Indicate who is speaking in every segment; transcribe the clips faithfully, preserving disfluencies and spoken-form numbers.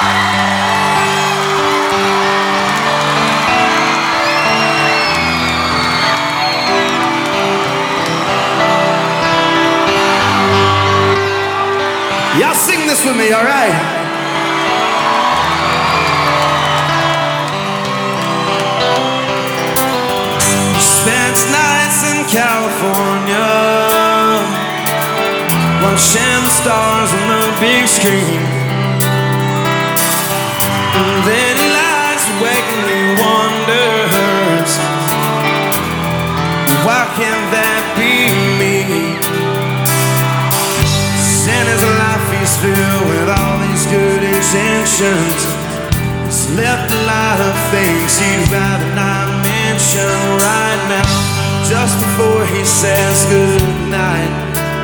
Speaker 1: Y'all sing this with me, all right? Spent nights in California, watching the stars on the big screen, and then he lies awake and he wonders, why can't that be me? In his life he's filled with all these good intentions. He's left a lot of things he'd rather not mention right now. Just before he says goodnight,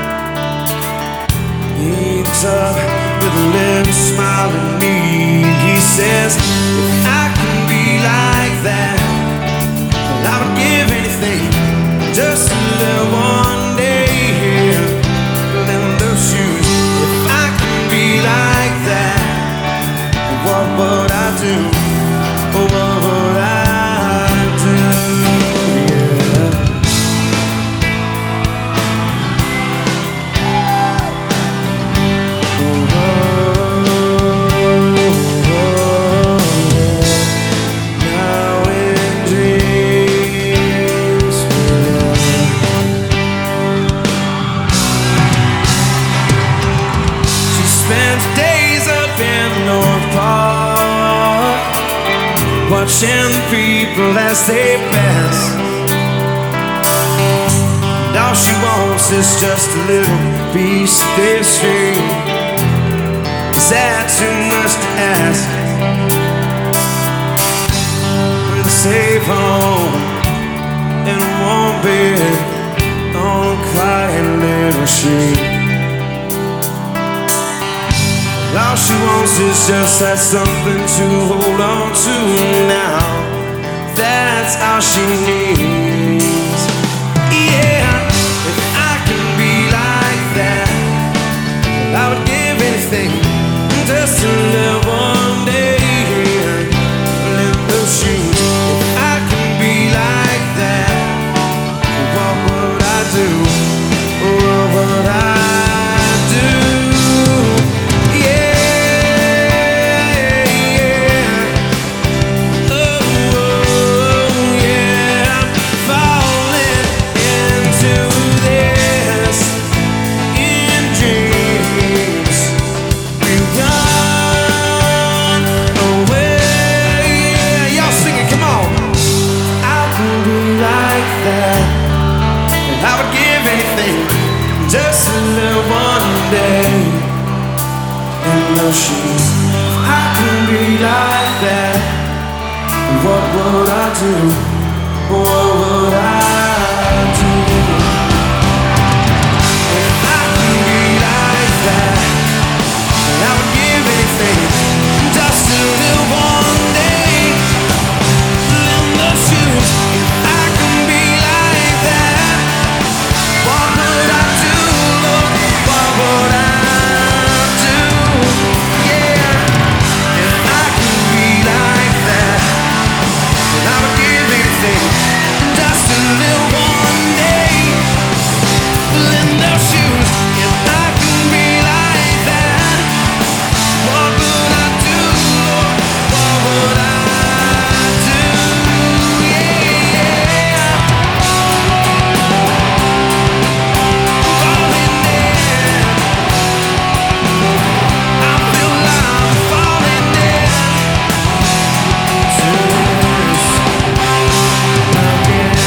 Speaker 1: he looks up with a little smile at me. He says, if I can be like that, well, I would give anything just to live one day here. Shoes. If I could be like that, what would I do? What would I do? Yeah. Oh, oh, oh, oh. Now in dreams, spends days up in North Park, watching people as they pass. And all she wants is just a little piece of history. Is that too much to ask? With a safe home and a warm bed on a quiet little street. All she wants is just that something to hold on to now. That's all she needs. Yeah, if I can be like that, I would give anything just to live one day here in those shoes. If I can be like that, what would I do? What would I do? Just to live one day in those shoes. If I can be like that, what would I do? What would I do? If I can be like that, I would give anything just to live one day in those shoes. If I can be like that, what would I do? What would I do? Yeah, if I could be like that, then I would give anything just to live one day in those shoes. If I could be like that, what would I do? What would I do? Yeah, yeah. Falling dead. I feel like I'm falling dead to this again.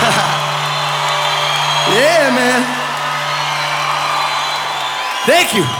Speaker 1: Yeah, man. Thank you.